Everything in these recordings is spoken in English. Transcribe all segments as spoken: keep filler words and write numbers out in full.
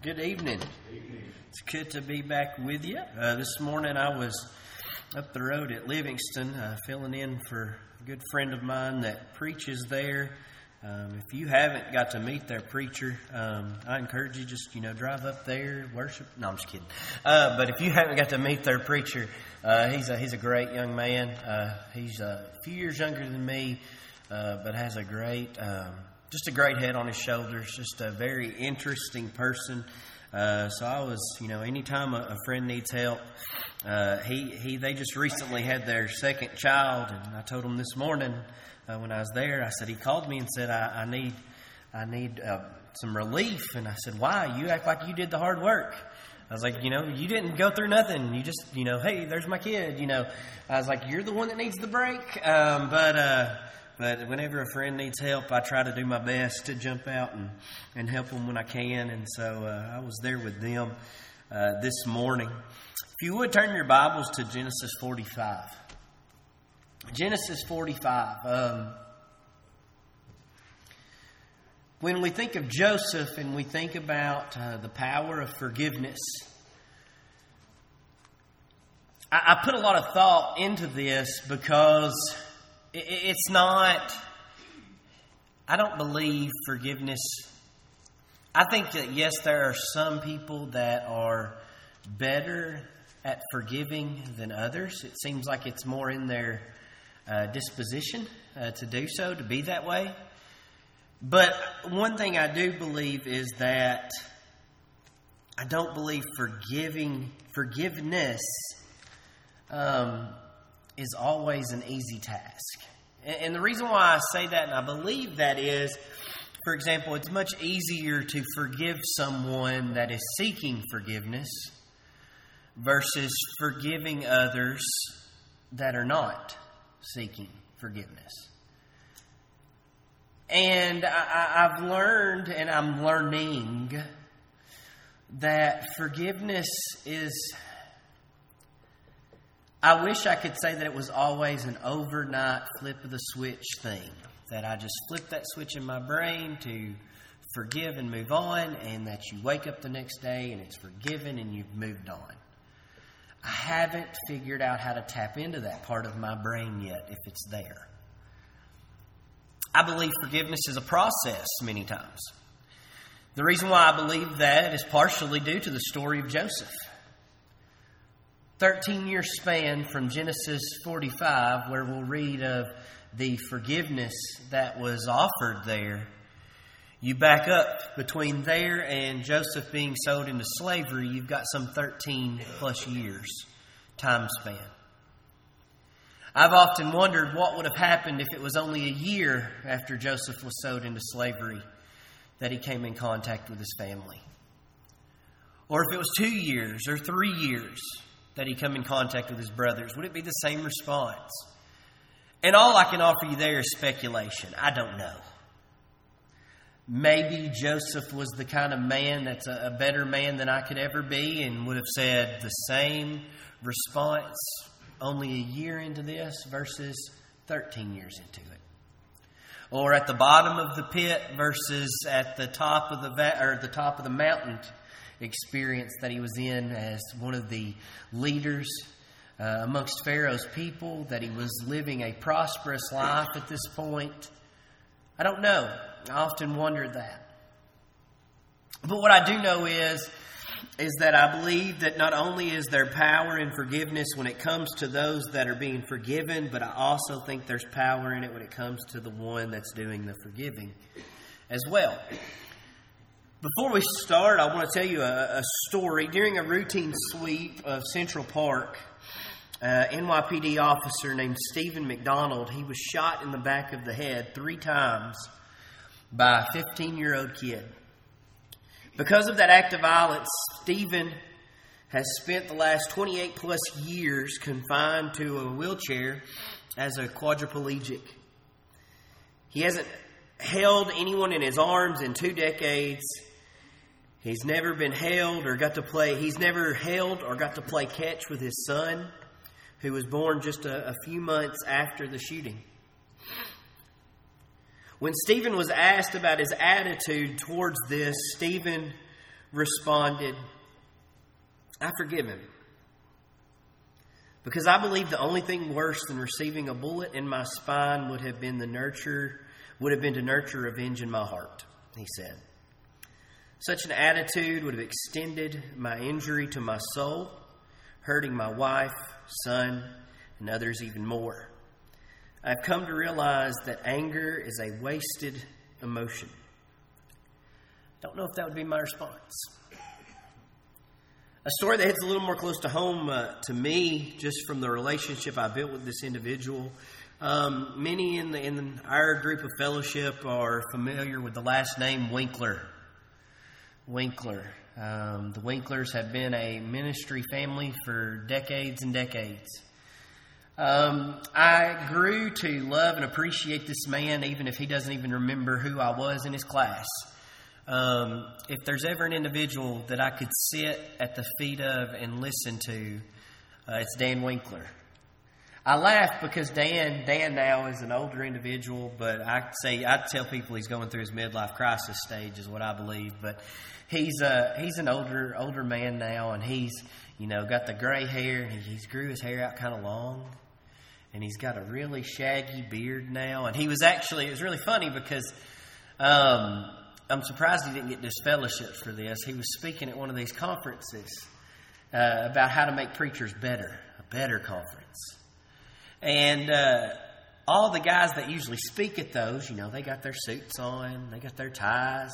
Good evening. It's good to be back with you. Uh, this morning I was up the road at Livingston uh, filling in for a good friend of mine that preaches there. Um, if you haven't got to meet their preacher, um, I encourage you just, you know, drive up there, worship. No, I'm just kidding. Uh, but if you haven't got to meet their preacher, uh, he's a, he's a great young man. Uh, he's a few years younger than me, uh, but has a great... Um, Just a great head on his shoulders, just a very interesting person. Uh, so I was, you know, anytime a, a friend needs help, uh, he, he, they just recently had their second child. And I told him this morning uh, when I was there, I said, he called me and said, I, I need, I need uh, some relief. And I said, why? You act like you did the hard work. I was like, you know, you didn't go through nothing. You just, you know, hey, there's my kid. You know, I was like, you're the one that needs the break. Um, but, uh, But whenever a friend needs help, I try to do my best to jump out and, and help them when I can. And so uh, I was there with them uh, this morning. If you would, turn your Bibles to Genesis forty-five. Genesis forty-five. Um, when we think of Joseph and we think about uh, the power of forgiveness, I, I put a lot of thought into this because... It's not, I don't believe forgiveness. I think that, yes, there are some people that are better at forgiving than others. It seems like it's more in their uh, disposition uh, to do so, to be that way. But one thing I do believe is that I don't believe forgiving, forgiveness um is always an easy task. And the reason why I say that and I believe that is, for example, it's much easier to forgive someone that is seeking forgiveness versus forgiving others that are not seeking forgiveness. And I, I've learned and I'm learning that forgiveness is... I wish I could say that it was always an overnight flip of the switch thing. That I just flip that switch in my brain to forgive and move on, and that you wake up the next day and it's forgiven and you've moved on. I haven't figured out how to tap into that part of my brain yet, if it's there. I believe forgiveness is a process many times. The reason why I believe that is partially due to the story of Joseph. thirteen-year span from Genesis forty-five, where we'll read of the forgiveness that was offered there. You back up between there and Joseph being sold into slavery, you've got some thirteen plus years time span. I've often wondered what would have happened if it was only a year after Joseph was sold into slavery that he came in contact with his family. Or if it was two years or three years that he come in contact with his brothers. Would it be the same response? And all I can offer you there is speculation. I don't know. Maybe Joseph was the kind of man that's a, a better man than I could ever be and would have said the same response only a year into this versus thirteen years into it. Or at the bottom of the pit versus at the top of the va- or the top of the mountain experience that he was in as one of the leaders uh, amongst Pharaoh's people, that he was living a prosperous life at this point. I don't know. I often wondered that. But what I do know is, is that I believe that not only is there power in forgiveness when it comes to those that are being forgiven, but I also think there's power in it when it comes to the one that's doing the forgiving as well. Before we start, I want to tell you a, a story. During a routine sweep of Central Park, uh, N Y P D officer named Stephen McDonald, he was shot in the back of the head three times by a fifteen-year-old kid. Because of that act of violence, Stephen has spent the last twenty-eight plus years confined to a wheelchair as a quadriplegic. He hasn't held anyone in his arms in two decades. He's never been held or got to play. He's never held or got to play catch with his son, who was born just a, a few months after the shooting. When Stephen was asked about his attitude towards this, Stephen responded, I forgive him. Because I believe the only thing worse than receiving a bullet in my spine would have been the nurture, would have been to nurture revenge in my heart, he said. Such an attitude would have extended my injury to my soul, hurting my wife, son, and others even more. I've come to realize that anger is a wasted emotion. Don't know if that would be my response. A story that hits a little more close to home uh, to me, just from the relationship I built with this individual. Um, many in, the, in our group of fellowship are familiar with the last name Winkler. Winkler. Um, the Winklers have been a ministry family for decades and decades. Um, I grew to love and appreciate this man, even if he doesn't even remember who I was in his class. Um, if there's ever an individual that I could sit at the feet of and listen to, uh, it's Dan Winkler. I laugh because Dan, Dan now is an older individual, but I say I tell people he's going through his midlife crisis stage, is what I believe. But he's uh, he's an older older man now, and he's you know got the gray hair, and he, he's grew his hair out kind of long. And he's got a really shaggy beard now. And he was actually, it was really funny because um, I'm surprised he didn't get disfellowshipped for this. He was speaking at one of these conferences uh, about how to make preachers better, a better conference. And uh, all the guys that usually speak at those, you know, they got their suits on, they got their ties.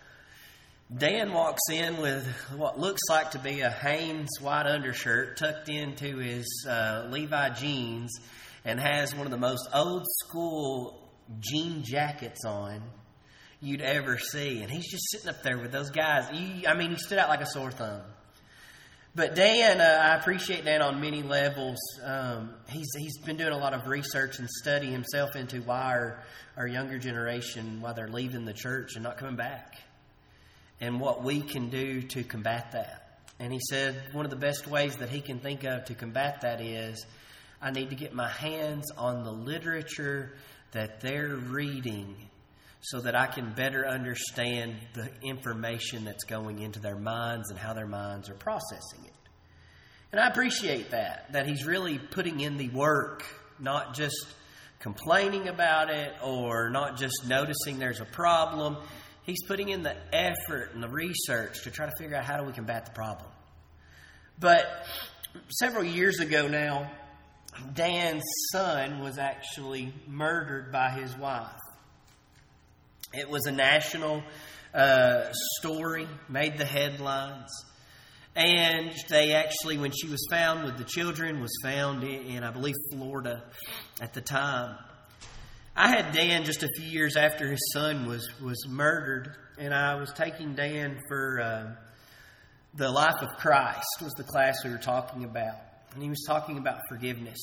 Dan walks in with what looks like to be a Hanes white undershirt tucked into his uh, Levi jeans, and has one of the most old school jean jackets on you'd ever see. And he's just sitting up there with those guys. He, I mean, he stood out like a sore thumb. But Dan, uh, I appreciate Dan on many levels. Um, he's he's been doing a lot of research and study himself into why our, our younger generation, why they're leaving the church and not coming back, and what we can do to combat that. And he said one of the best ways that he can think of to combat that is, I need to get my hands on the literature that they're reading so that I can better understand the information that's going into their minds and how their minds are processing it. And I appreciate that, that he's really putting in the work, not just complaining about it or not just noticing there's a problem. He's putting in the effort and the research to try to figure out how do we combat the problem. But several years ago now, Dan's son was actually murdered by his wife. It was a national uh, story, made the headlines. And they actually, when she was found with the children, was found in, in I believe, Florida at the time. I had Dan just a few years after his son was, was murdered, and I was taking Dan for uh, the Life of Christ was the class we were talking about. And he was talking about forgiveness.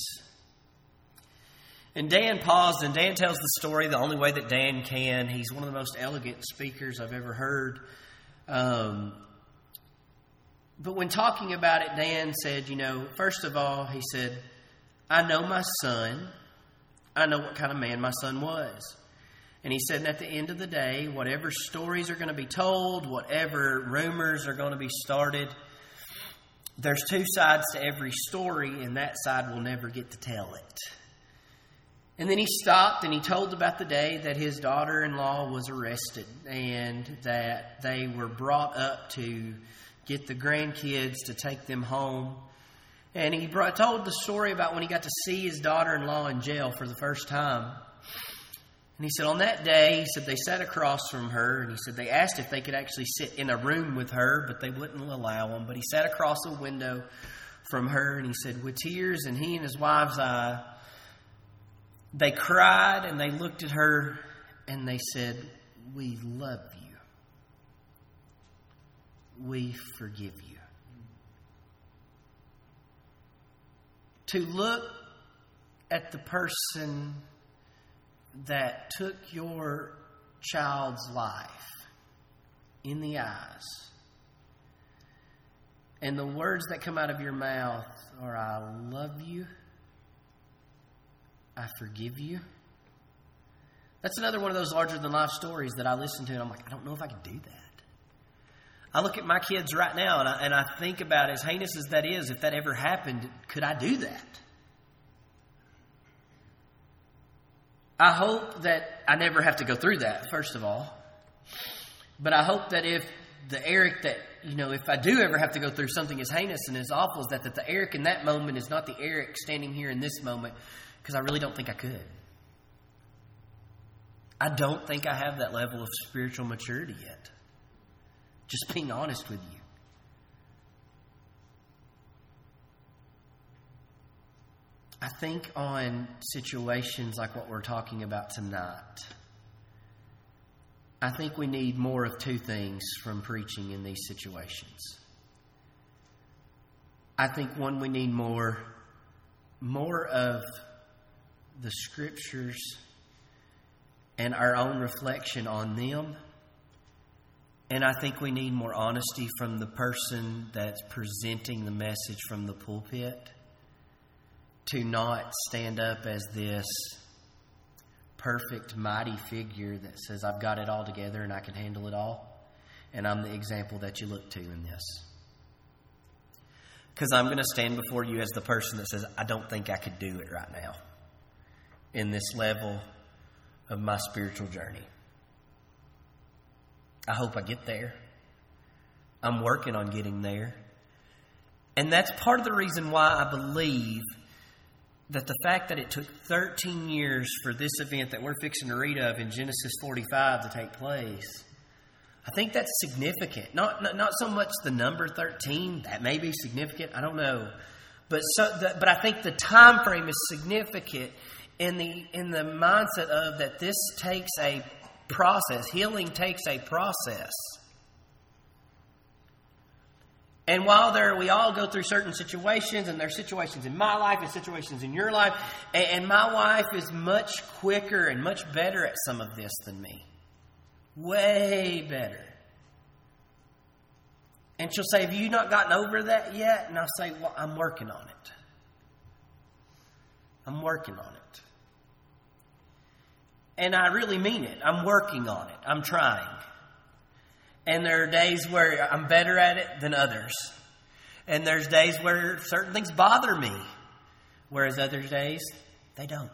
And Dan paused, and Dan tells the story the only way that Dan can. He's one of the most elegant speakers I've ever heard. Um, but when talking about it, Dan said, you know, first of all, he said, I know my son. I know what kind of man my son was. And he said, and at the end of the day, whatever stories are going to be told, whatever rumors are going to be started, there's two sides to every story, and that side will never get to tell it. And then he stopped and he told about the day that his daughter-in-law was arrested and that they were brought up to get the grandkids to take them home. And he brought, told the story about when he got to see his daughter-in-law in jail for the first time. And he said on that day, he said they sat across from her, and he said they asked if they could actually sit in a room with her, but they wouldn't allow them. But he sat across a window from her, and he said with tears in he and his wife's eye, they cried and they looked at her and they said, we love you. We forgive you. To look at the person that took your child's life in the eyes, and the words that come out of your mouth are, I love you, I forgive you. That's another one of those larger-than-life stories that I listen to, and I'm like, I don't know if I can do that. I look at my kids right now and I, and I think about, as heinous as that is, if that ever happened, could I do that? I hope that I never have to go through that, first of all. But I hope that if the Eric that, you know, if I do ever have to go through something as heinous and as awful as that, that the Eric in that moment is not the Eric standing here in this moment, because I really don't think I could. I don't think I have that level of spiritual maturity yet. Just being honest with you. I think on situations like what we're talking about tonight, I think we need more of two things from preaching in these situations. I think, one, we need more, more of the Scriptures and our own reflection on them. And I think we need more honesty from the person that's presenting the message from the pulpit, to not stand up as this perfect, mighty figure that says, I've got it all together and I can handle it all. And I'm the example that you look to in this. Because I'm going to stand before you as the person that says, I don't think I could do it right now in this level of my spiritual journey. I hope I get there. I'm working on getting there. And that's part of the reason why I believe that the fact that it took thirteen years for this event that we're fixing to read of in Genesis forty-five to take place, I think that's significant. Not not, not so much the number thirteen, that may be significant, I don't know. But so, the, but I think the time frame is significant in the in the mindset of that this takes a process. Healing takes a process. And while there, we all go through certain situations, and there's situations in my life and situations in your life, and, and my wife is much quicker and much better at some of this than me. Way better. And she'll say, have you not gotten over that yet? And I'll say, well, I'm working on it. I'm working on it. And I really mean it. I'm working on it. I'm trying. And there are days where I'm better at it than others. And there's days where certain things bother me, whereas other days, they don't.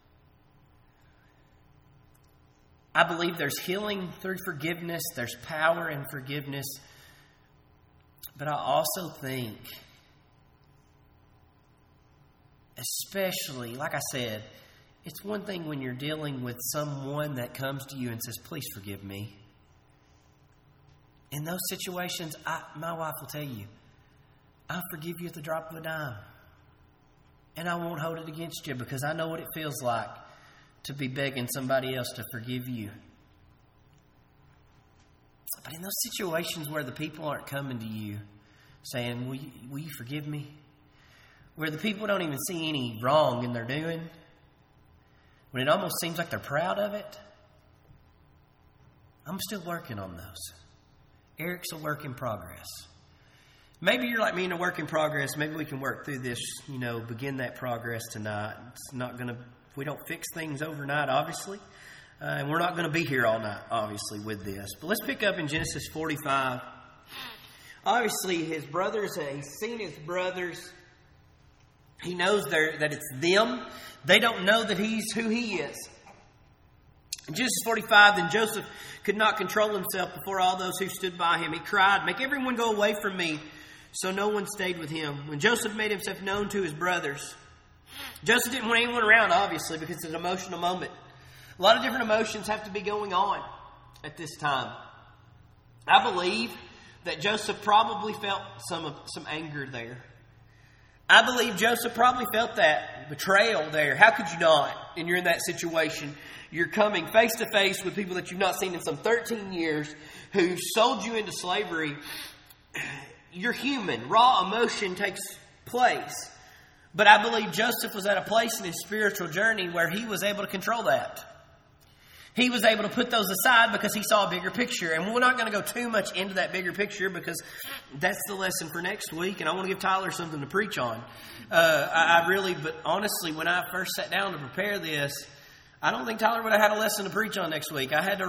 I believe there's healing through forgiveness. There's power in forgiveness. But I also think, especially, like I said, it's one thing when you're dealing with someone that comes to you and says, please forgive me. In those situations, I, my wife will tell you, I'll forgive you at the drop of a dime. And I won't hold it against you because I know what it feels like to be begging somebody else to forgive you. But in those situations where the people aren't coming to you saying, will you, will you forgive me? Where the people don't even see any wrong in their doing, when it almost seems like they're proud of it, I'm still working on those. Eric's a work in progress. Maybe you're like me in a work in progress. Maybe we can work through this, you know, begin that progress tonight. It's not going to, we don't fix things overnight, obviously. Uh, and we're not going to be here all night, obviously, with this. But let's pick up in Genesis forty-five. Obviously, his brothers, uh, he's seen his brothers. He knows that it's them. They don't know that he's who he is. In Genesis forty-five, then Joseph could not control himself before all those who stood by him. He cried, make everyone go away from me. So no one stayed with him. When Joseph made himself known to his brothers, Joseph didn't want anyone around, obviously, because it's an emotional moment. A lot of different emotions have to be going on at this time. I believe that Joseph probably felt some some anger there. I believe Joseph probably felt that betrayal there. How could you not? And you're in that situation. You're coming face to face with people that you've not seen in some thirteen years who sold you into slavery. You're human. Raw emotion takes place. But I believe Joseph was at a place in his spiritual journey where he was able to control that. He was able to put those aside because he saw a bigger picture. And we're not going to go too much into that bigger picture because that's the lesson for next week. And I want to give Tyler something to preach on. Uh, I, I really, but honestly, when I first sat down to prepare this, I don't think Tyler would have had a lesson to preach on next week. I had to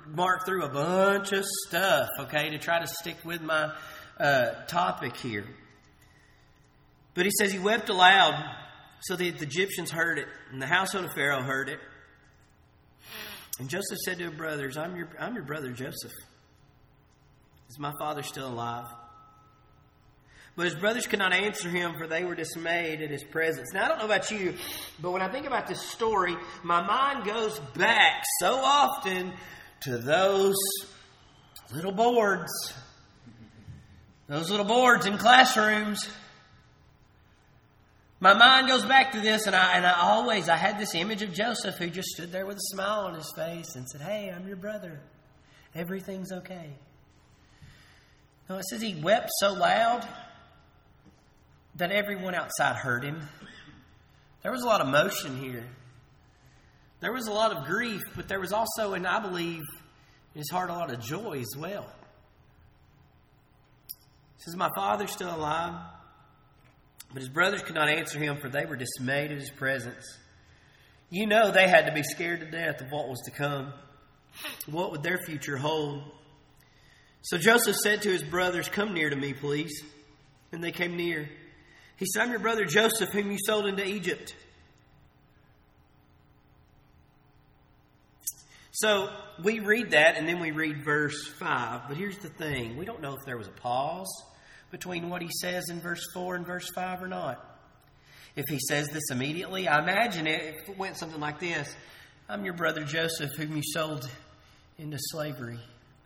mark through a bunch of stuff, okay, to try to stick with my uh, topic here. But he says he wept aloud so that the Egyptians heard it, and the household of Pharaoh heard it. And Joseph said to his brothers, I'm your, I'm your brother Joseph. Is my father still alive? But his brothers could not answer him, for they were dismayed at his presence. Now, I don't know about you, but when I think about this story, my mind goes back so often to those little boards. Those little boards in classrooms. My mind goes back to this, and I and I always, I had this image of Joseph who just stood there with a smile on his face and said, hey, I'm your brother. Everything's okay. No, it says he wept so loud that everyone outside heard him. There was a lot of emotion here. There was a lot of grief, but there was also, and I believe, in his heart, a lot of joy as well. It says, my father's still alive. But his brothers could not answer him, for they were dismayed at his presence. You know they had to be scared to death of what was to come. What would their future hold? So Joseph said to his brothers, come near to me, please. And they came near. He said, I'm your brother Joseph, whom you sold into Egypt. So we read that, and then we read verse five. But here's the thing. We don't know if there was a pause between what he says in verse four and verse five or not. If he says this immediately, I imagine it, if it went something like this. I'm your brother Joseph, whom you sold into slavery.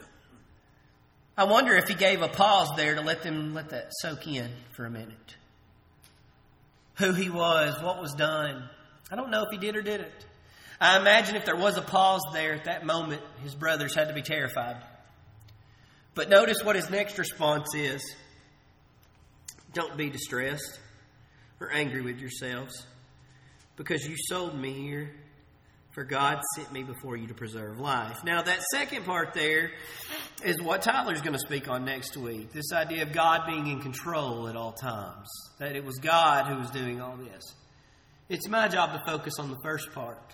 I wonder if he gave a pause there to let them let that soak in for a minute. Who he was, what was done. I don't know if he did or didn't. I imagine if there was a pause there at that moment, his brothers had to be terrified. But notice what his next response is. Don't be distressed or angry with yourselves, because you sold me here, for God sent me before you to preserve life. Now, that second part there is what Tyler's going to speak on next week. This idea of God being in control at all times. That it was God who was doing all this. It's my job to focus on the first part.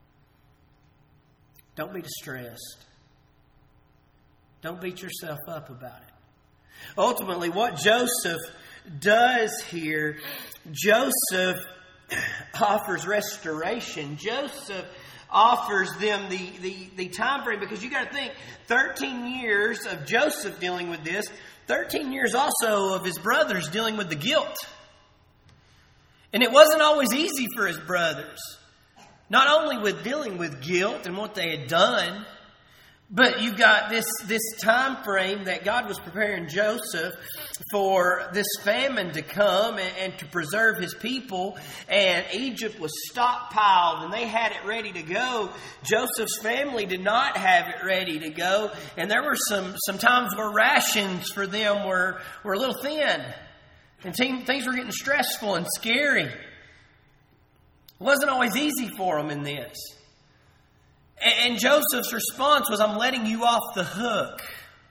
Don't be distressed. Don't beat yourself up about it. Ultimately, what Joseph does here, Joseph offers restoration. Joseph offers them the, the, the time frame, because you got to think, thirteen years of Joseph dealing with this, thirteen years also of his brothers dealing with the guilt. And it wasn't always easy for his brothers. Not only with dealing with guilt and what they had done, but you've got this, this time frame that God was preparing Joseph for this famine to come and, and to preserve his people. And Egypt was stockpiled and they had it ready to go. Joseph's family did not have it ready to go. And there were some, some times where rations for them were, were a little thin. And things were getting stressful and scary. It wasn't always easy for them in this. And Joseph's response was, I'm letting you off the hook.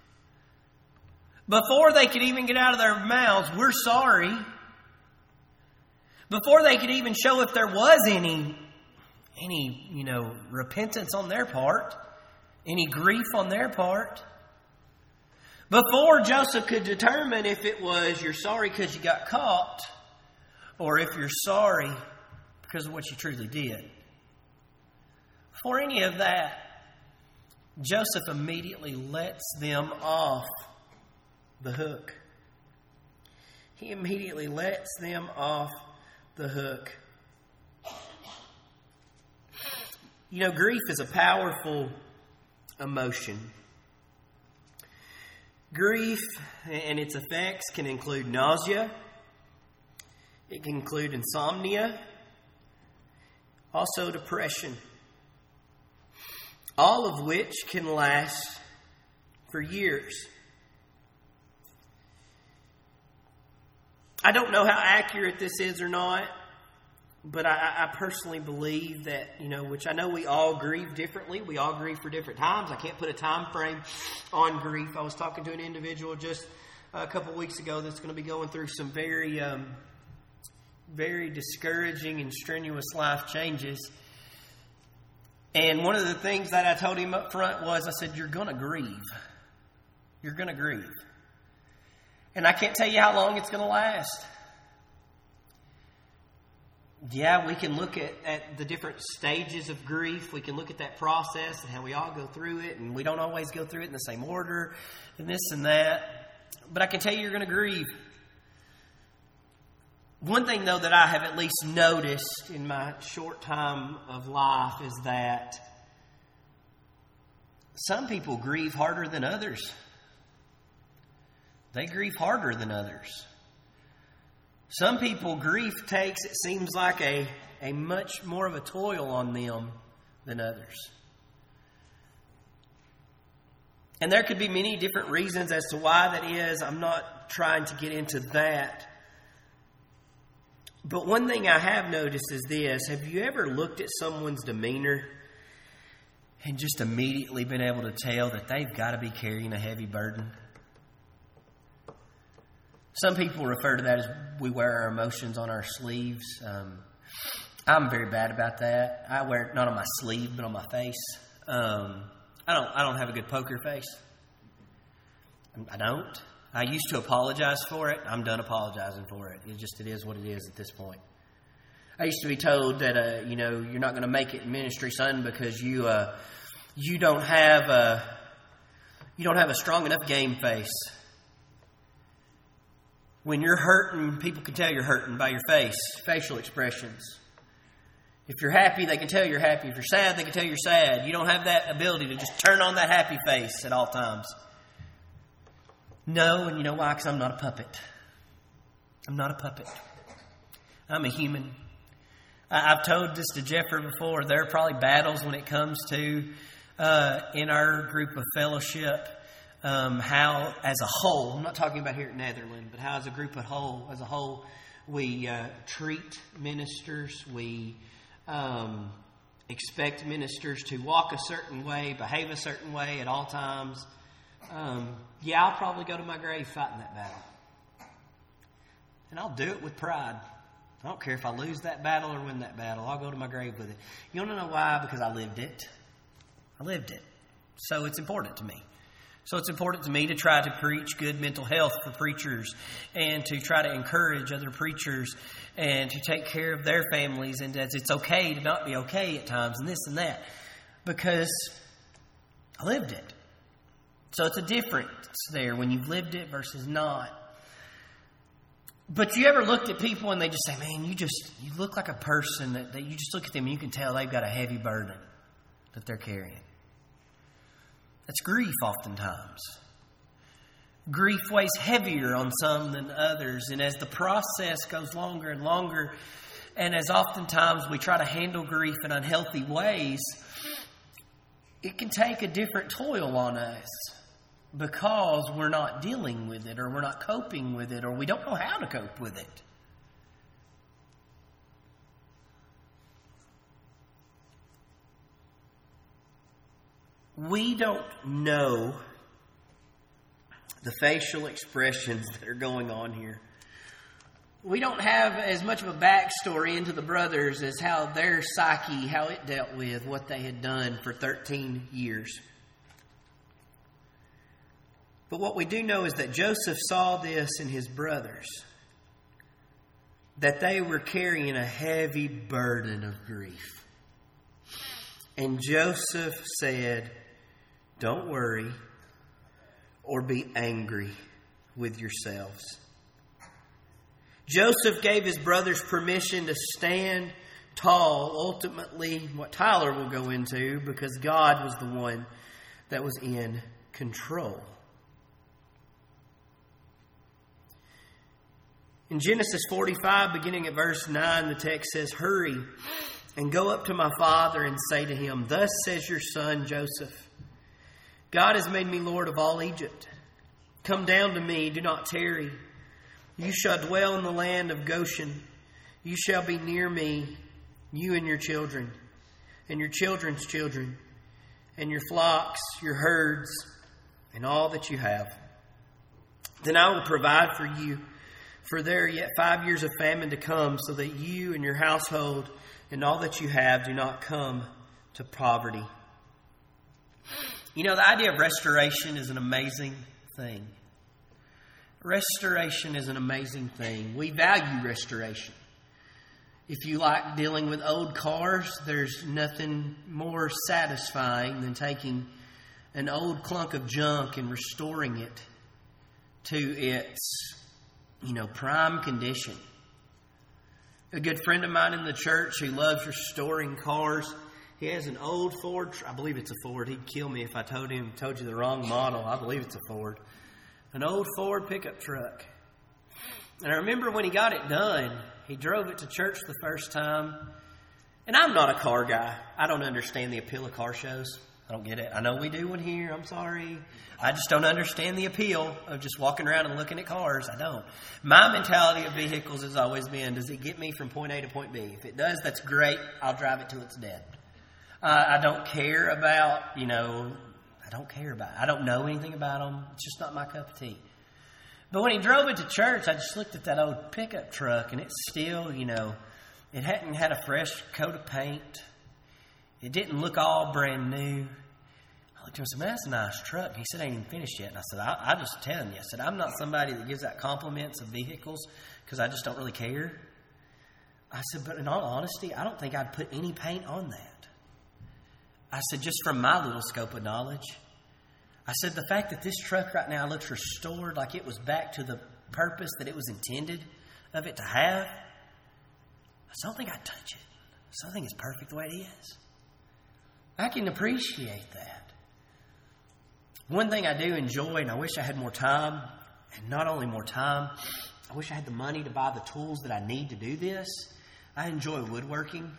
Before they could even get out of their mouths, we're sorry. Before they could even show if there was any, any, you know, repentance on their part, any grief on their part. Before Joseph could determine if it was you're sorry because you got caught, or if you're sorry because of what you truly did. For any of that, Joseph immediately lets them off the hook. He immediately lets them off the hook. You know, grief is a powerful emotion. Grief and its effects can include nausea. It can include insomnia. Also depression. All of which can last for years. I don't know how accurate this is or not, but I, I personally believe that, you know, which I know we all grieve differently. We all grieve for different times. I can't put a time frame on grief. I was talking to an individual just a couple of weeks ago that's going to be going through some very, um, very discouraging and strenuous life changes. And one of the things that I told him up front was, I said, you're going to grieve. You're going to grieve. And I can't tell you how long it's going to last. Yeah, we can look at, at the different stages of grief. We can look at that process and how we all go through it. And we don't always go through it in the same order and this and that. But I can tell you you're going to grieve. One thing, though, that I have at least noticed in my short time of life is that some people grieve harder than others. They grieve harder than others. Some people, grief takes, it seems like, a, a much more of a toil on them than others. And there could be many different reasons as to why that is. I'm not trying to get into that. But one thing I have noticed is this. Have you ever looked at someone's demeanor and just immediately been able to tell that they've got to be carrying a heavy burden? Some people refer to that as we wear our emotions on our sleeves. Um, I'm very bad about that. I wear it not on my sleeve, but on my face. Um, I don't. I don't have a good poker face. I don't. I used to apologize for it. I'm done apologizing for it. It just it is what it is at this point. I used to be told that uh, you know you're not going to make it in ministry, son, because you uh, you don't have a you don't have a strong enough game face. When you're hurting, people can tell you're hurting by your face, facial expressions. If you're happy, they can tell you're happy. If you're sad, they can tell you're sad. You don't have that ability to just turn on that happy face at all times. No, and you know why? Because I'm not a puppet. I'm not a puppet. I'm a human. I've told this to Jeffrey before. There are probably battles when it comes to, uh, in our group of fellowship, um, how as a whole, I'm not talking about here at Netherland, but how as a group of whole, as a whole, we uh, treat ministers. We um, expect ministers to walk a certain way, behave a certain way at all times. Um, yeah, I'll probably go to my grave fighting that battle. And I'll do it with pride. I don't care if I lose that battle or win that battle. I'll go to my grave with it. You want to know why? Because I lived it. I lived it. So it's important to me. So it's important to me to try to preach good mental health for preachers and to try to encourage other preachers and to take care of their families, and that it's okay to not be okay at times and this and that, because I lived it. So it's a difference there when you've lived it versus not. But you ever looked at people and they just say, man, you just, you look like a person that, that you just look at them and you can tell they've got a heavy burden that they're carrying. That's grief oftentimes. Grief weighs heavier on some than others. And as the process goes longer and longer, and as oftentimes we try to handle grief in unhealthy ways, it can take a different toll on us because we're not dealing with it, or we're not coping with it, or we don't know how to cope with it. We don't know the facial expressions that are going on here. We don't have as much of a backstory into the brothers as how their psyche, how it dealt with what they had done for thirteen years. But what we do know is that Joseph saw this in his brothers, that they were carrying a heavy burden of grief. And Joseph said, don't worry or be angry with yourselves. Joseph gave his brothers permission to stand tall, ultimately what Tyler will go into, because God was the one that was in control. In Genesis forty-five, beginning at verse nine, the text says, hurry and go up to my father and say to him, thus says your son Joseph, God has made me Lord of all Egypt. Come down to me, do not tarry. You shall dwell in the land of Goshen. You shall be near me, you and your children, and your children's children, and your flocks, your herds, and all that you have. Then I will provide for you, for there are yet five years of famine to come, so that you and your household and all that you have do not come to poverty. You know, the idea of restoration is an amazing thing. Restoration is an amazing thing. We value restoration. If you like dealing with old cars, there's nothing more satisfying than taking an old clunk of junk and restoring it to its, you know, prime condition. A good friend of mine in the church who loves restoring cars, he has an old Ford, I believe it's a Ford. He'd kill me if I told him, told you the wrong model. I believe it's a Ford. An old Ford pickup truck. And I remember when he got it done, he drove it to church the first time. And I'm not a car guy. I don't understand the appeal of car shows. I don't get it. I know we do one here. I'm sorry. I just don't understand the appeal of just walking around and looking at cars. I don't. My mentality of vehicles has always been, does it get me from point A to point B? If it does, that's great. I'll drive it till it's dead. Uh, I don't care about, you know, I don't care about, I don't know anything about them. It's just not my cup of tea. But when he drove it to church, I just looked at that old pickup truck, and it's still, you know, it hadn't had a fresh coat of paint. It didn't look all brand new. I looked at him and said, man, that's a nice truck. He said, I ain't even finished yet. And I said, I, I just telling you. I said, I'm not somebody that gives out compliments of vehicles because I just don't really care. I said, but in all honesty, I don't think I'd put any paint on that. I said, just from my little scope of knowledge. I said, the fact that this truck right now looks restored like it was back to the purpose that it was intended of it to have, I don't think I'd touch it. I don't think it's perfect the way it is. I can appreciate that. One thing I do enjoy, and I wish I had more time, and not only more time, I wish I had the money to buy the tools that I need to do this. I enjoy woodworking.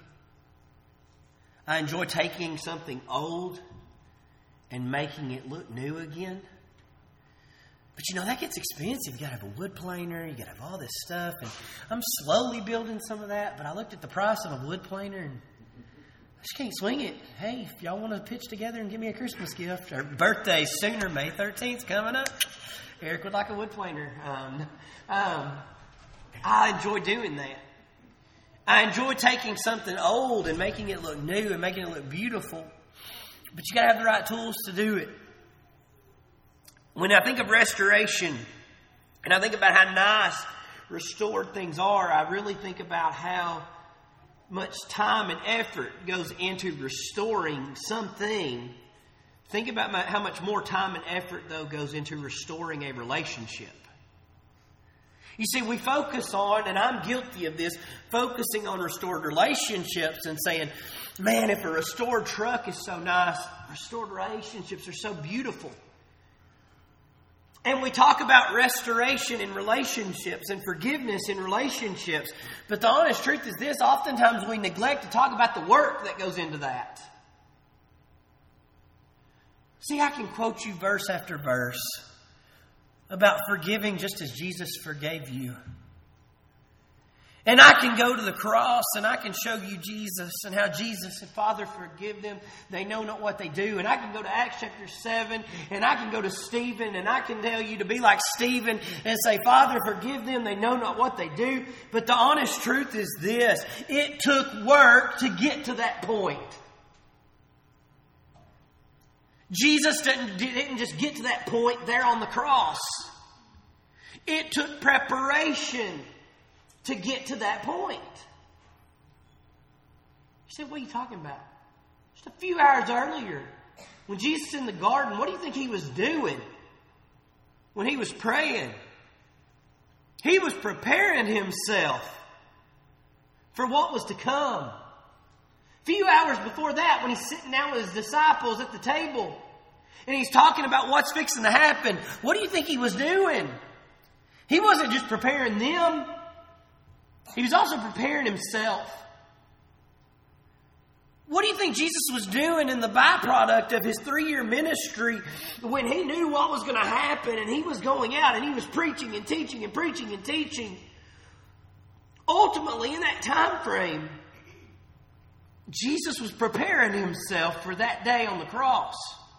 I enjoy taking something old and making it look new again. But you know, that gets expensive. You got to have a wood planer. You got to have all this stuff. And I'm slowly building some of that. But I looked at the price of a wood planer and I just can't swing it. Hey, if y'all want to pitch together and give me a Christmas gift, or birthday sooner, May thirteenth coming up. Eric would like a wood planer. Um, um, I enjoy doing that. I enjoy taking something old and making it look new and making it look beautiful. But you got to have the right tools to do it. When I think of restoration and I think about how nice restored things are, I really think about how much time and effort goes into restoring something. Think about how much more time and effort, though, goes into restoring a relationship. You see, we focus on, and I'm guilty of this, focusing on restored relationships and saying, man, if a restored truck is so nice, restored relationships are so beautiful. And we talk about restoration in relationships and forgiveness in relationships. But the honest truth is this, oftentimes we neglect to talk about the work that goes into that. See, I can quote you verse after verse about forgiving just as Jesus forgave you. And I can go to the cross and I can show you Jesus and how Jesus said, Father, forgive them. They know not what they do. And I can go to Acts chapter seven and I can go to Stephen and I can tell you to be like Stephen and say, Father, forgive them. They know not what they do. But the honest truth is this. It took work to get to that point. Jesus didn't, didn't just get to that point there on the cross. It took preparation to get to that point. You said, what are you talking about? Just a few hours earlier, when Jesus was in the garden, what do you think he was doing when he was praying? He was preparing himself for what was to come. A few hours before that, when he's sitting down with his disciples at the table, and he's talking about what's fixing to happen, what do you think he was doing? He wasn't just preparing them. He was also preparing himself. What do you think Jesus was doing in the byproduct of his three-year ministry when he knew what was going to happen and he was going out and he was preaching and teaching and preaching and teaching? Ultimately, in that time frame, Jesus was preparing himself for that day on the cross.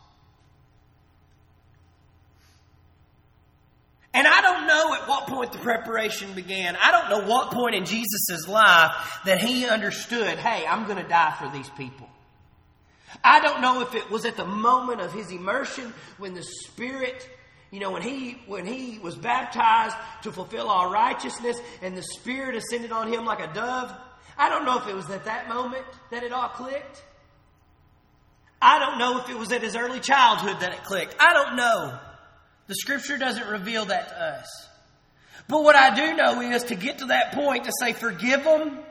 And I don't know at what point the preparation began. I don't know what point in Jesus' life that he understood, hey, I'm going to die for these people. I don't know if it was at the moment of his immersion when the Spirit, you know, when he when he was baptized to fulfill all righteousness and the Spirit ascended on him like a dove. I don't know if it was at that moment that it all clicked. I don't know if it was at his early childhood that it clicked. I don't know. The Scripture doesn't reveal that to us. But what I do know is to get to that point to say, forgive them,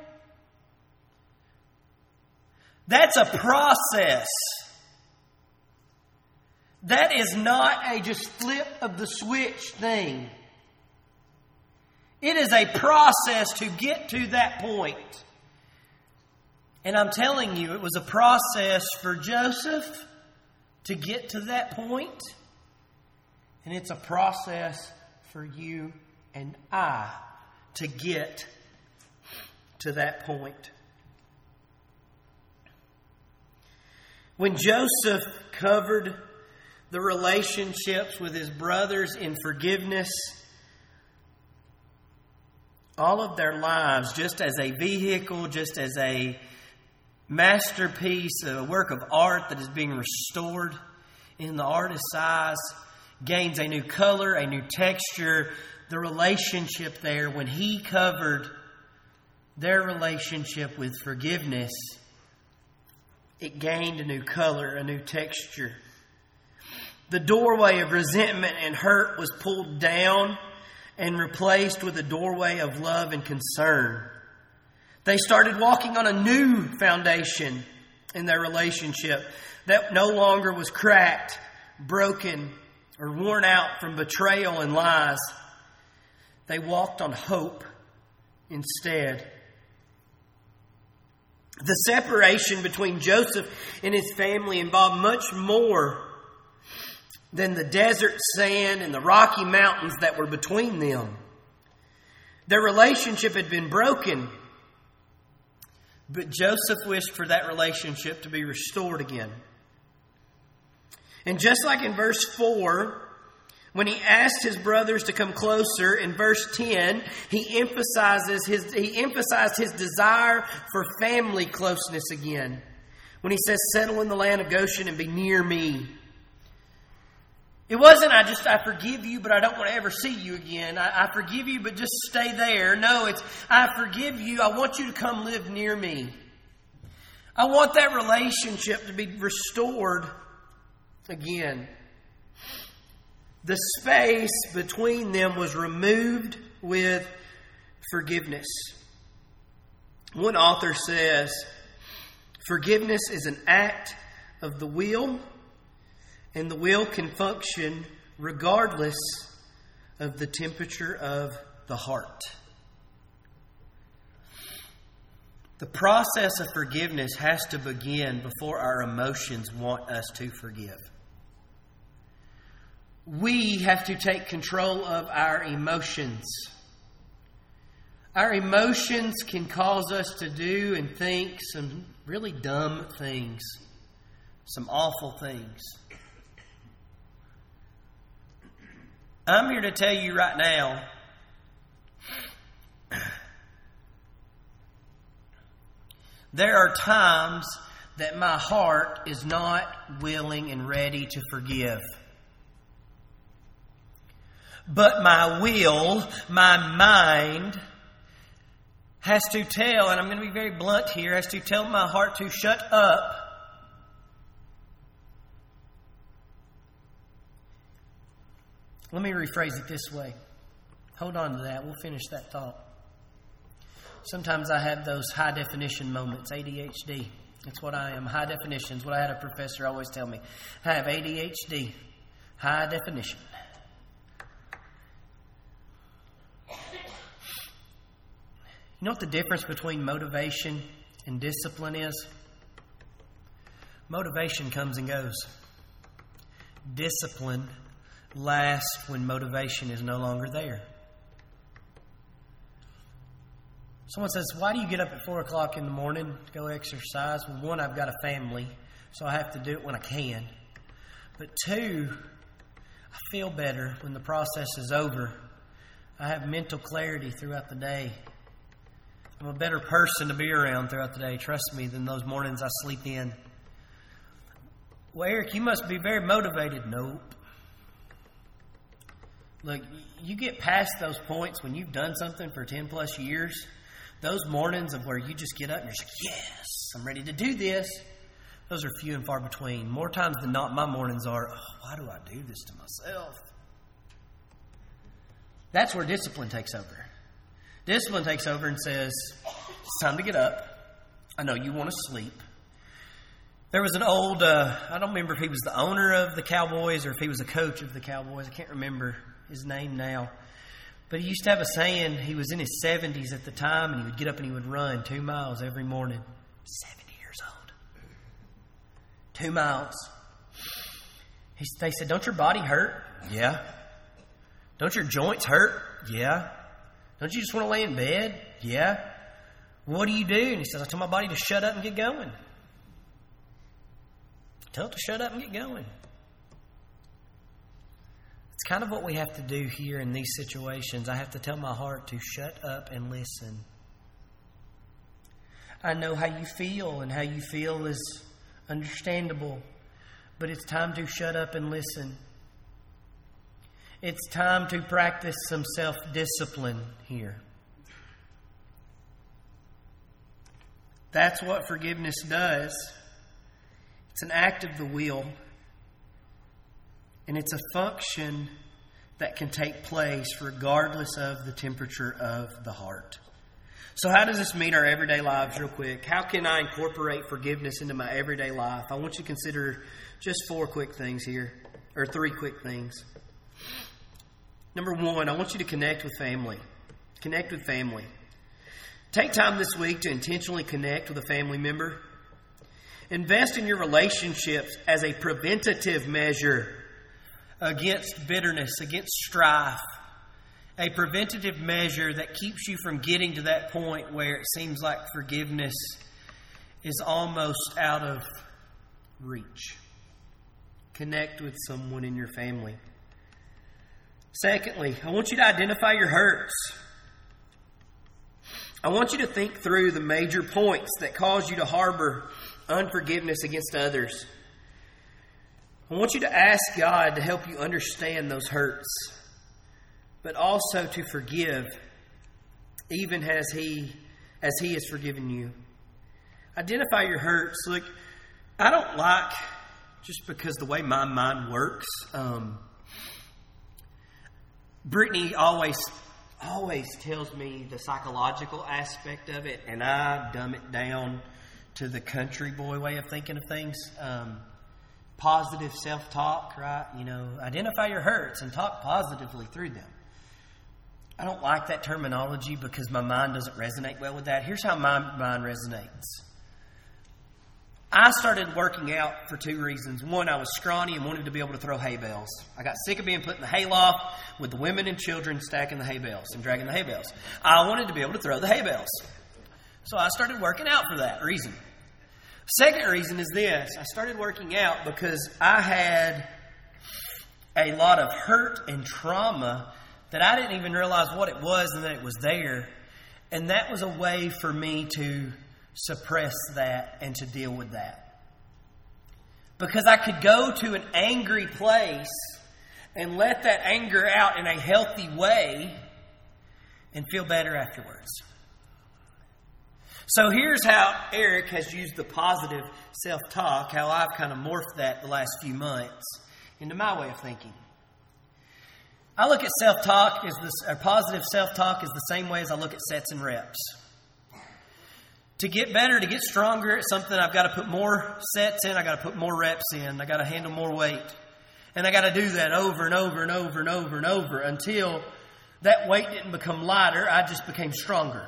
that's a process. That is not a just flip of the switch thing. It is a process to get to that point. And I'm telling you, it was a process for Joseph to get to that point. And it's a process for you and I to get to that point. When Joseph covered the relationships with his brothers in forgiveness, all of their lives, just as a vehicle, just as a masterpiece, a work of art that is being restored in the artist's eyes, gains a new color, a new texture. The relationship there, when he covered their relationship with forgiveness, it gained a new color, a new texture. The doorway of resentment and hurt was pulled down and replaced with a doorway of love and concern. They started walking on a new foundation in their relationship that no longer was cracked, broken, or worn out from betrayal and lies. They walked on hope instead. The separation between Joseph and his family involved much more than the desert sand and the rocky mountains that were between them. Their relationship had been broken, but Joseph wished for that relationship to be restored again. And just like in verse four, when he asked his brothers to come closer, in verse ten, he emphasizes his he emphasized his desire for family closeness again. When he says, settle in the land of Goshen and be near me. It wasn't, I just, I forgive you, but I don't want to ever see you again. I, I forgive you, but just stay there. No, it's, I forgive you. I want you to come live near me. I want that relationship to be restored again. The space between them was removed with forgiveness. One author says, forgiveness is an act of the will, and the will can function regardless of the temperature of the heart. The process of forgiveness has to begin before our emotions want us to forgive. We have to take control of our emotions. Our emotions can cause us to do and think some really dumb things, some awful things. I'm here to tell you right now, there are times that my heart is not willing and ready to forgive. But my will, my mind, has to tell, and I'm going to be very blunt here, has to tell my heart to shut up. Let me rephrase it this way. Hold on to that. We'll finish that thought. Sometimes I have those high definition moments, A D H D. That's what I am, high definition is what I had a professor always tell me. I have A D H D, high definition. You know what the difference between motivation and discipline is? Motivation comes and goes. Discipline lasts when motivation is no longer there. Someone says, why do you get up at four o'clock in the morning to go exercise? Well, one, I've got a family, so I have to do it when I can. But two, I feel better when the process is over. I have mental clarity throughout the day. I'm a better person to be around throughout the day, trust me, than those mornings I sleep in. Well, Eric, you must be very motivated. Nope. Look, you get past those points when you've done something for ten plus years, those mornings of where you just get up and you're just like, yes, I'm ready to do this. Those are few and far between. More times than not, my mornings are, oh, why do I do this to myself? That's where discipline takes over. Discipline takes over and says, it's time to get up. I know you want to sleep. There was an old, uh, I don't remember if he was the owner of the Cowboys or if he was a coach of the Cowboys. I can't remember his name now. But he used to have a saying. He was in his seventies at the time, and he would get up and he would run two miles every morning. seventy years old. Two miles. He, they said, don't your body hurt? Yeah. Don't your joints hurt? Yeah. Don't you just want to lay in bed? Yeah. What do you do? And he says, I tell my body to shut up and get going. Tell it to shut up and get going. It's kind of what we have to do here in these situations. I have to tell my heart to shut up and listen. I know how you feel, and how you feel is understandable. But it's time to shut up and listen. It's time to practice some self-discipline here. That's what forgiveness does. It's an act of the will. And it's a function that can take place regardless of the temperature of the heart. So how does this meet our everyday lives real quick? How can I incorporate forgiveness into my everyday life? I want you to consider just four quick things here, or three quick things. Number one, I want you to connect with family. Connect with family. Take time this week to intentionally connect with a family member. Invest in your relationships as a preventative measure against bitterness, against strife. A preventative measure that keeps you from getting to that point where it seems like forgiveness is almost out of reach. Connect with someone in your family. Secondly, I want you to identify your hurts. I want you to think through the major points that cause you to harbor unforgiveness against others. I want you to ask God to help you understand those hurts, but also to forgive, even as He as He has forgiven you. Identify your hurts. Look, I don't like, just because the way my mind works, um, Brittany always always tells me the psychological aspect of it, and I dumb it down to the country boy way of thinking of things. Um, positive self-talk, right? You know, identify your hurts and talk positively through them. I don't like that terminology because my mind doesn't resonate well with that. Here's how my mind resonates. I started working out for two reasons. One, I was scrawny and wanted to be able to throw hay bales. I got sick of being put in the hayloft with the women and children stacking the hay bales and dragging the hay bales. I wanted to be able to throw the hay bales. So I started working out for that reason. Second reason is this. I started working out because I had a lot of hurt and trauma that I didn't even realize what it was and that it was there. And that was a way for me to suppress that and to deal with that. Because I could go to an angry place and let that anger out in a healthy way and feel better afterwards. So here's how Eric has used the positive self-talk, how I've kind of morphed that the last few months into my way of thinking. I look at self-talk as this, or positive self-talk is the same way as I look at sets and reps. To get better, to get stronger at something, I've got to put more sets in, I've got to put more reps in, I've got to handle more weight. And I got to do that over and over and over and over and over until that weight didn't become lighter, I just became stronger.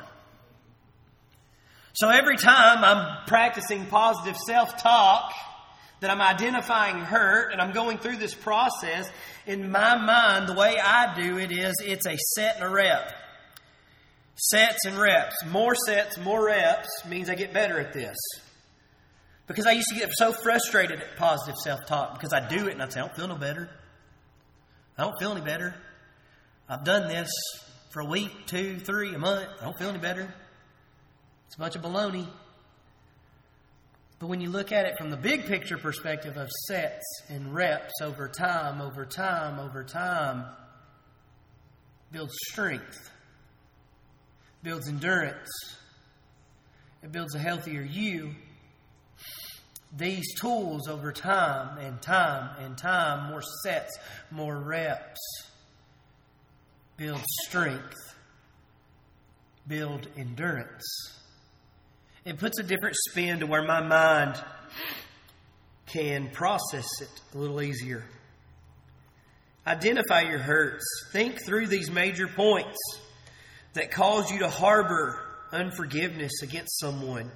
So every time I'm practicing positive self-talk, that I'm identifying hurt and I'm going through this process, in my mind, the way I do it is it's a set and a rep. Sets and reps. More sets, more reps means I get better at this. Because I used to get so frustrated at positive self-talk because I do it and I'd say, I don't feel no better. I don't feel any better. I've done this for a week, two, three, a month. I don't feel any better. It's a bunch of baloney. But when you look at it from the big picture perspective of sets and reps over time, over time, over time, builds strength, builds endurance, it builds a healthier you. These tools over time and time and time, more sets, more reps, build strength, build endurance. It puts a different spin to where my mind can process it a little easier. Identify your hurts. Think through these major points that cause you to harbor unforgiveness against someone.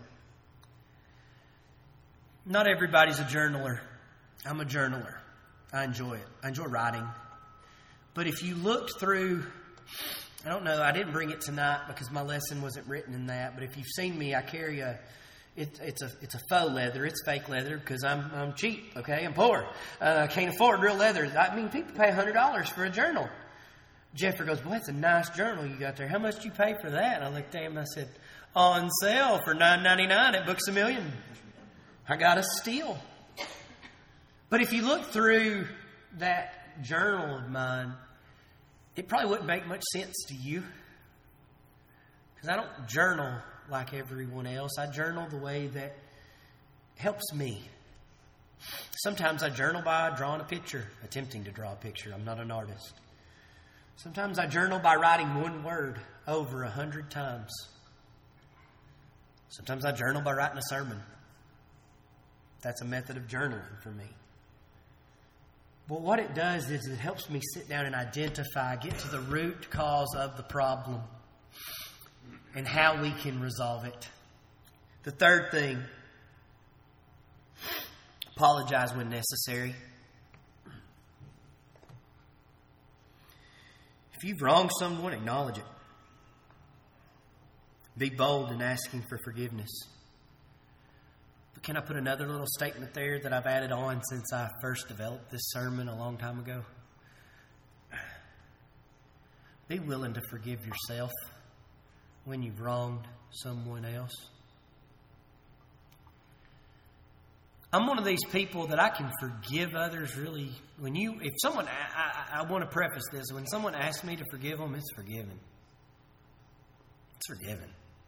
Not everybody's a journaler. I'm a journaler. I enjoy it. I enjoy writing. But if you looked through, I don't know, I didn't bring it tonight because my lesson wasn't written in that. But if you've seen me, I carry a, it, it's a it's a faux leather. It's fake leather because I'm I'm cheap, okay? I'm poor. Uh, I can't afford real leather. I mean, people pay one hundred dollars for a journal. Jeffrey goes, boy, that's a nice journal you got there. How much did you pay for that? And I looked at him and I said, on sale for nine ninety-nine at Books A Million. I got a steal. But if you look through that journal of mine, it probably wouldn't make much sense to you. Because I don't journal like everyone else. I journal the way that helps me. Sometimes I journal by drawing a picture, attempting to draw a picture. I'm not an artist. Sometimes I journal by writing one word over a hundred times. Sometimes I journal by writing a sermon. That's a method of journaling for me. But what it does is it helps me sit down and identify, get to the root cause of the problem and how we can resolve it. The third thing, apologize when necessary. If you've wronged someone, acknowledge it. Be bold in asking for forgiveness. But can I put another little statement there that I've added on since I first developed this sermon a long time ago? Be willing to forgive yourself when you've wronged someone else. I'm one of these people that I can forgive others really. When you, if someone, I, I, I want to preface this. When someone asks me to forgive them, it's forgiven. It's forgiven.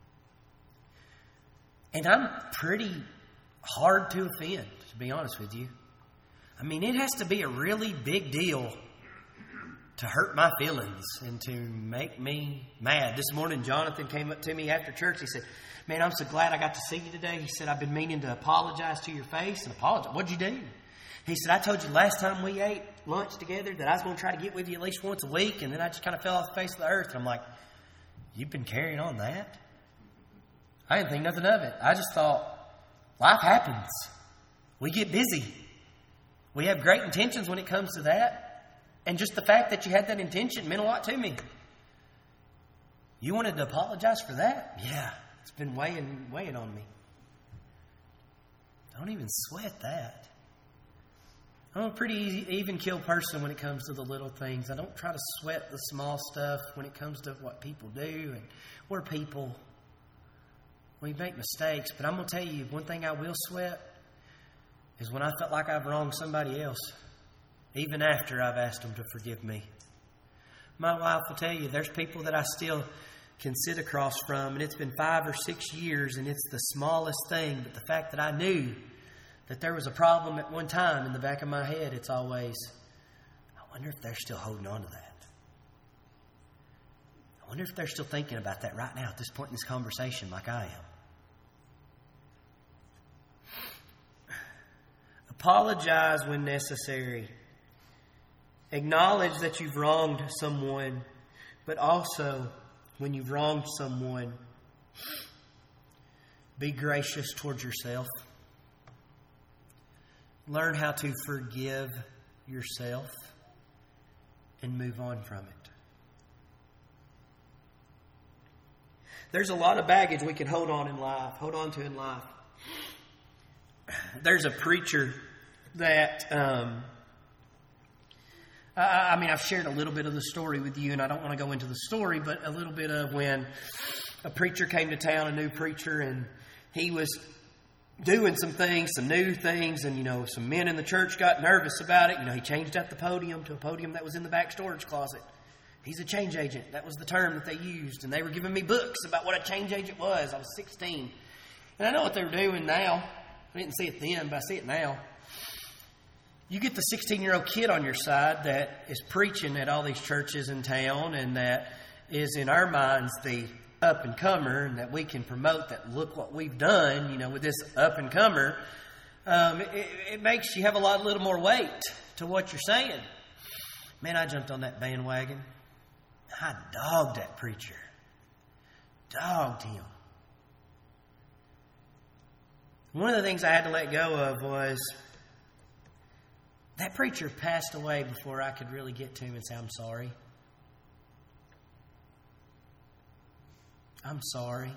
And I'm pretty hard to offend, to be honest with you. I mean, it has to be a really big deal to hurt my feelings and to make me mad. This morning, Jonathan came up to me after church. He said, man, I'm so glad I got to see you today. He said, I've been meaning to apologize to your face and apologize. What'd you do? He said, I told you last time we ate lunch together that I was going to try to get with you at least once a week, and then I just kind of fell off the face of the earth. And I'm like, you've been carrying on that? I didn't think nothing of it. I just thought, life happens. We get busy. We have great intentions when it comes to that. And just the fact that you had that intention meant a lot to me. You wanted to apologize for that? Yeah. It's been weighing, weighing on me. Don't even sweat that. I'm a pretty easy, even-keel person when it comes to the little things. I don't try to sweat the small stuff when it comes to what people do. And we're people. We make mistakes. But I'm going to tell you, one thing I will sweat is when I felt like I've wronged somebody else, even after I've asked them to forgive me. My wife will tell you, there's people that I still can sit across from, and it's been five or six years, and it's the smallest thing, but the fact that I knew that there was a problem at one time in the back of my head, it's always, I wonder if they're still holding on to that. I wonder if they're still thinking about that right now at this point in this conversation like I am. Apologize when necessary. Acknowledge that you've wronged someone, but also, when you've wronged someone, be gracious towards yourself. Learn how to forgive yourself and move on from it. There's a lot of baggage we can hold on in life, hold on to in life. There's a preacher that... Um, I mean, I've shared a little bit of the story with you, and I don't want to go into the story, but a little bit of when a preacher came to town, a new preacher, and he was doing some things, some new things, and, you know, some men in the church got nervous about it. You know, he changed out the podium to a podium that was in the back storage closet. He's a change agent. That was the term that they used. And they were giving me books about what a change agent was. I was sixteen. And I know what they were doing now. I didn't see it then, but I see it now. You get the sixteen-year-old kid on your side that is preaching at all these churches in town and that is, in our minds, the up-and-comer, and that we can promote that, look what we've done, you know, with this up-and-comer. Um, it, it makes you have a lot, little more weight to what you're saying. Man, I jumped on that bandwagon. I dogged that preacher. Dogged him. One of the things I had to let go of was that preacher passed away before I could really get to him and say, I'm sorry. I'm sorry.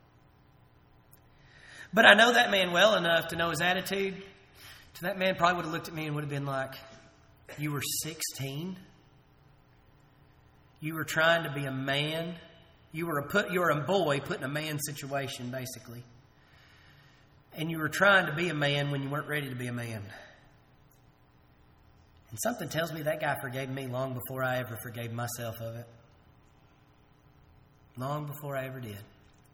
But I know that man well enough to know his attitude. So that man probably would have looked at me and would have been like, you were sixteen. You were trying to be a man. You were a put. You were a boy put in a man situation, basically. And you were trying to be a man when you weren't ready to be a man. And something tells me that guy forgave me long before I ever forgave myself of it. Long before I ever did.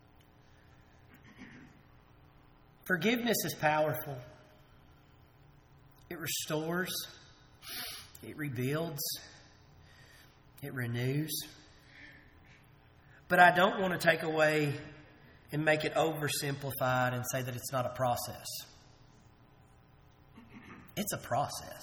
Forgiveness is powerful. It restores. It rebuilds. It renews. But I don't want to take away and make it oversimplified and say that it's not a process. It's a process.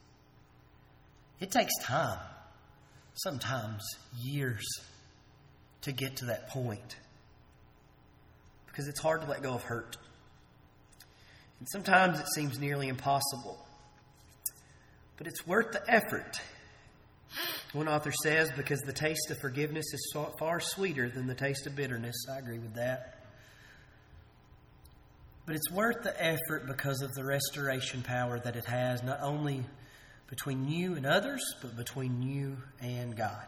It takes time. Sometimes years to get to that point. Because it's hard to let go of hurt. And sometimes it seems nearly impossible. But it's worth the effort. One author says, because the taste of forgiveness is far sweeter than the taste of bitterness. I agree with that. But it's worth the effort because of the restoration power that it has, not only between you and others, but between you and God.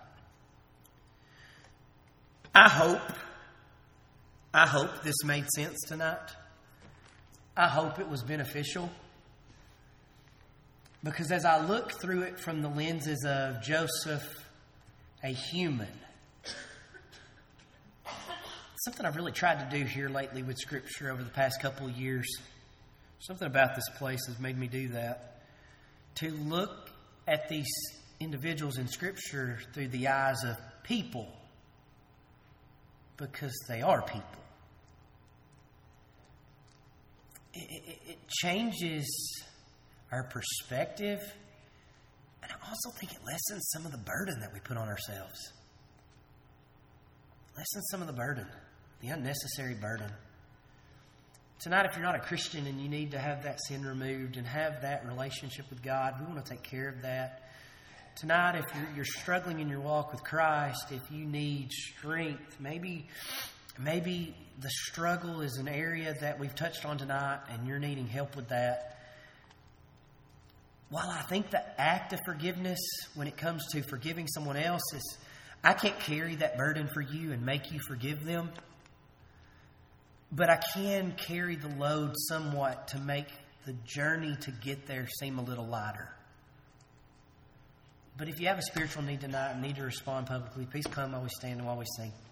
I hope, I hope this made sense tonight. I hope it was beneficial. Because as I look through it from the lenses of Joseph, a human, something I've really tried to do here lately with Scripture over the past couple of years, something about this place has made me do that, to look at these individuals in Scripture through the eyes of people, because they are people. It, it, it changes our perspective, and I also think it lessens some of the burden that we put on ourselves. Lessens some of the burden, the unnecessary burden. Tonight, if you're not a Christian and you need to have that sin removed and have that relationship with God, we want to take care of that. Tonight, if you're, you're struggling in your walk with Christ, if you need strength, maybe, maybe the struggle is an area that we've touched on tonight and you're needing help with that. While I think the act of forgiveness, when it comes to forgiving someone else, is I can't carry that burden for you and make you forgive them. But I can carry the load somewhat to make the journey to get there seem a little lighter. But if you have a spiritual need tonight and need to respond publicly, please come while we stand and while we sing.